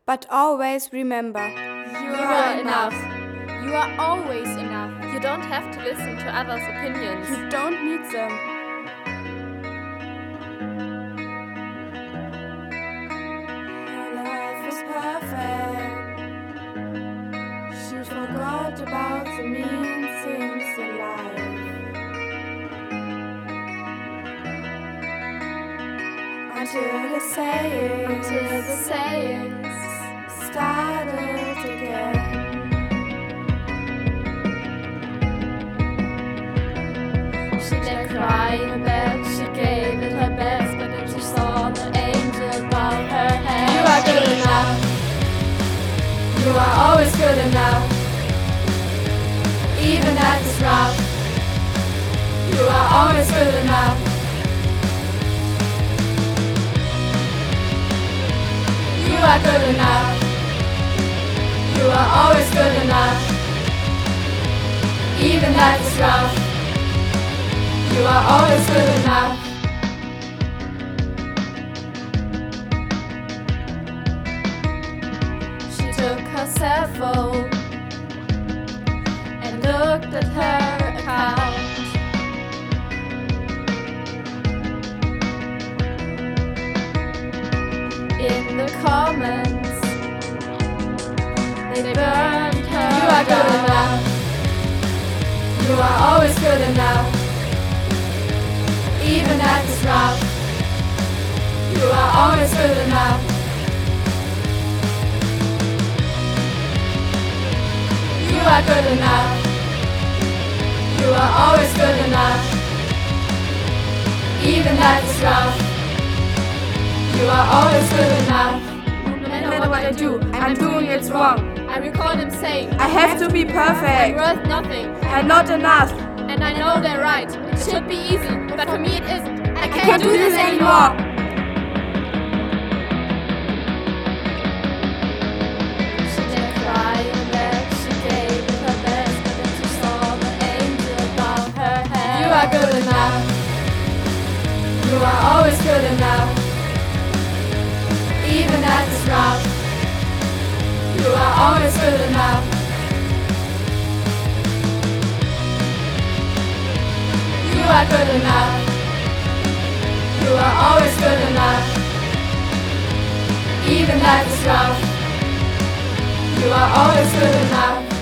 But always remember, You are enough. You are always enough. You don't have to listen to others' opinions. you don't need them. Her life was perfect. She forgot about the mean things in life. Until the sayings started again. She did cry in bed, she gave it her best, but then she saw the angel above her head. You are good enough. You are always good enough. Even at it's rough. You are always good enough. You are good enough. You are always good enough. Even at it's rough. You are always good enough. She took her cell phone and looked at her account. In the comments, they burned her. You are good enough. You are always good enough. Even at it's rough. You are always good enough. You are good enough. You are always good enough. Even at it's rough. You are always good enough. No matter what I do, I'm doing it wrong. I recall them saying, I have to be I'm perfect worth nothing. and not enough. And I know they're right. It should be easy, but for me it isn't. I I can't do this anymore. She did cry in bed, she gave it her best, but then she saw the angel above her head. You are good enough. You are always good enough. Even at it's rough. You are always good enough. You are good enough. You are always good enough. Even at it's rough. You are always good enough.